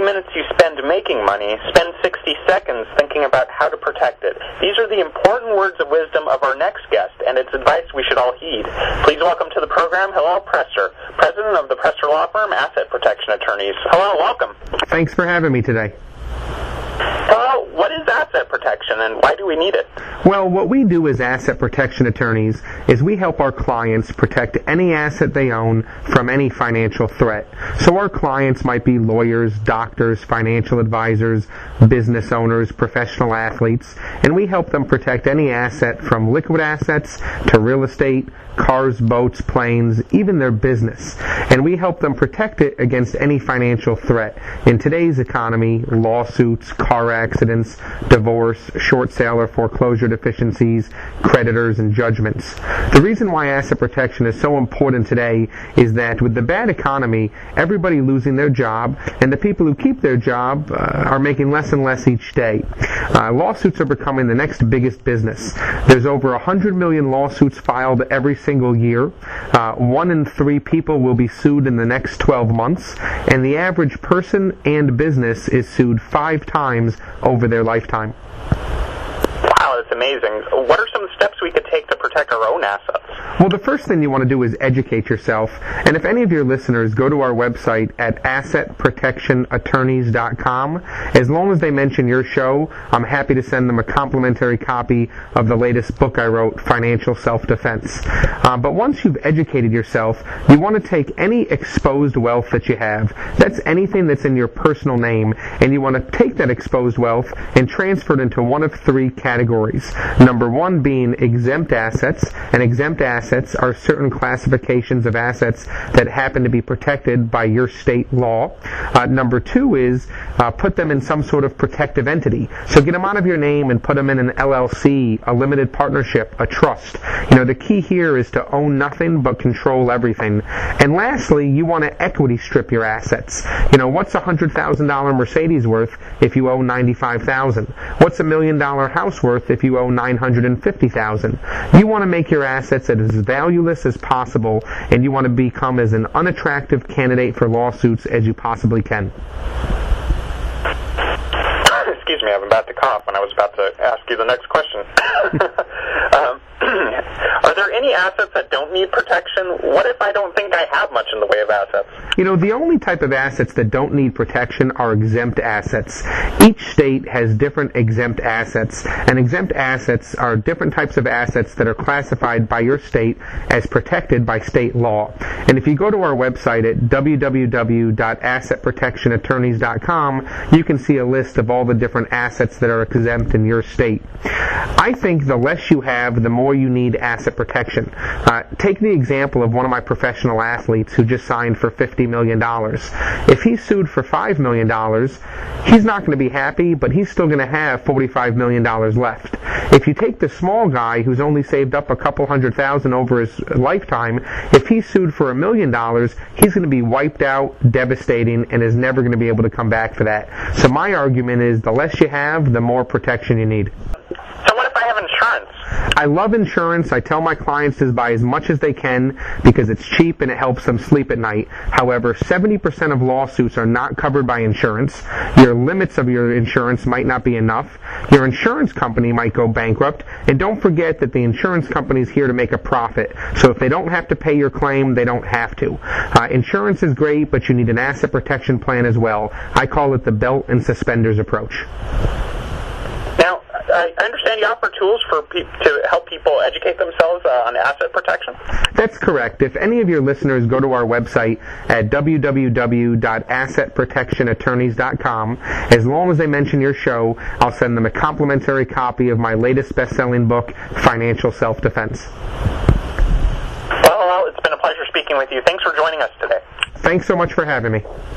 minutes you spend making money, spend 60 seconds thinking about how to protect it. These are the important words of wisdom of our next guest, and it's advice we should all heed. Please welcome to the program Hillel Presser, president of the Presser Law Firm, Asset Protection Attorneys. Hello, welcome. Thanks for having me today. Hello, what is asset protection and why do we need it? Well, what we do as asset protection attorneys is we help our clients protect any asset they own from any financial threat. So our clients might be lawyers, doctors, financial advisors, business owners, professional athletes, and we help them protect any asset from liquid assets to real estate, cars, boats, planes, even their business. And we help them protect it against any financial threat. In today's economy, lawsuits, car accidents, divorce, short sale or foreclosure deficiencies, creditors, and judgments. The reason why asset protection is so important today is that with the bad economy, everybody losing their job, and the people who keep their job are making less and less each day. Lawsuits are becoming the next biggest business. There's over 100 million lawsuits filed every single year. 1 in 3 people will be sued in the next 12 months, and the average person and business is sued 5 times over their lifetime. Wow, that's amazing. What are some steps we could take to protect our own assets? Well, the first thing you want to do is educate yourself. And if any of your listeners go to our website at assetprotectionattorneys.com, as long as they mention your show, I'm happy to send them a complimentary copy of the latest book I wrote, Financial Self-Defense. But once you've educated yourself, you want to take any exposed wealth that you have. That's anything that's in your personal name. And you want to take that exposed wealth and transfer it into one of 3 categories. Number 1 being exempt assets, and exempt assets are certain classifications of assets that happen to be protected by your state law. Number 2 is put them in some sort of protective entity. So get them out of your name and put them in an LLC, a limited partnership, a trust. The key here is to own nothing but control everything. And lastly, you want to equity strip your assets. What's a $100,000 Mercedes worth if you owe $95,000? What's a $1 million house worth if you owe $950,000? You want to make your assets as valueless as possible, and you want to become as an unattractive candidate for lawsuits as you possibly can. Excuse me, I'm about to cough when I was about to ask you the next question. Are there any assets that don't need protection? What if I don't think I have much in the way of assets? The only type of assets that don't need protection are exempt assets. Each state has different exempt assets, and exempt assets are different types of assets that are classified by your state as protected by state law. And if you go to our website at www.assetprotectionattorneys.com, you can see a list of all the different assets that are exempt in your state. I think the less you have, the more you need asset protection. Take the example of one of my professional athletes who just signed for $50 million. If he's sued for $5 million, he's not going to be happy, but he's still going to have $45 million left. If you take the small guy who's only saved up a couple $100,000 over his lifetime, if he's sued for $1 million, he's going to be wiped out, devastating, and is never going to be able to come back for that. So my argument is the less you have, the more protection you need. So what if I have insurance? I love insurance. I tell my clients to buy as much as they can because it's cheap and it helps them sleep at night. However, 70% of lawsuits are not covered by insurance. Your limits of your insurance might not be enough. Your insurance company might go bankrupt. And don't forget that the insurance company is here to make a profit. So if they don't have to pay your claim, they don't have to. Insurance is great, but you need an asset protection plan as well. I call it the belt and suspenders approach. Now, I understand you offer tools to help people educate themselves on asset protection? That's correct. If any of your listeners go to our website at www.assetprotectionattorneys.com, as long as they mention your show, I'll send them a complimentary copy of my latest best-selling book, Financial Self-Defense. Well, it's been a pleasure speaking with you. Thanks for joining us today. Thanks so much for having me.